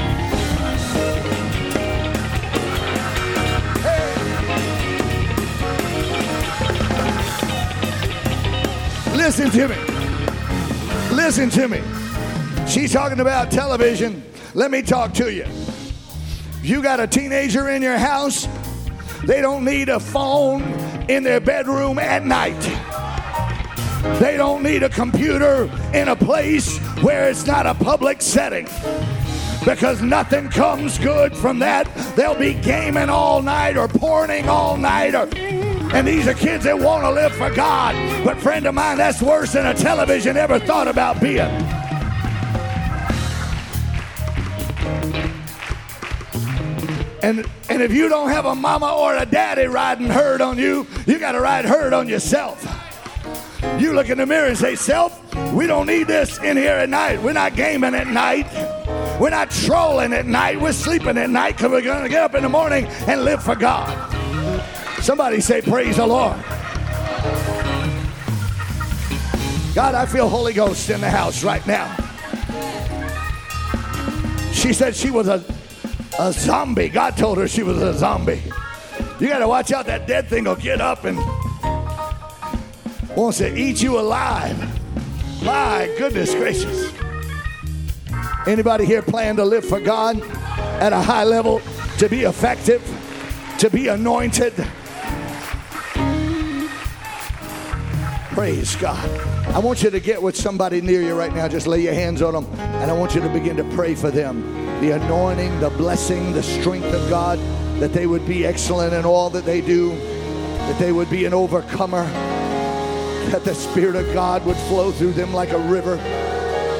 Listen to me. Listen to me. She's talking about television. Let me talk to you. If you got a teenager in your house, they don't need a phone in their bedroom at night. They don't need a computer in a place where it's not a public setting, because nothing comes good from that. They'll be gaming all night or porning all night, and these are kids that want to live for God. But friend of mine, that's worse than a television ever thought about being. And if you don't have a mama or a daddy riding herd on you, you got to ride herd on yourself. You look in the mirror and say, self, we don't need this in here at night. We're not gaming at night. We're not trolling at night. We're sleeping at night because we're going to get up in the morning and live for God. Somebody say, praise the Lord. God, I feel Holy Ghost in the house right now. She said she was a zombie. God told her she was a zombie. You got to watch out. That dead thing will get up and wants to eat you alive. My goodness gracious. Anybody here plan to live for God at a high level, to be effective, to be anointed? Praise God. I want you to get with somebody near you right now. Just lay your hands on them, and I want you to begin to pray for them. The anointing, the blessing, the strength of God, that they would be excellent in all that they do, that they would be an overcomer, that the Spirit of God would flow through them like a river.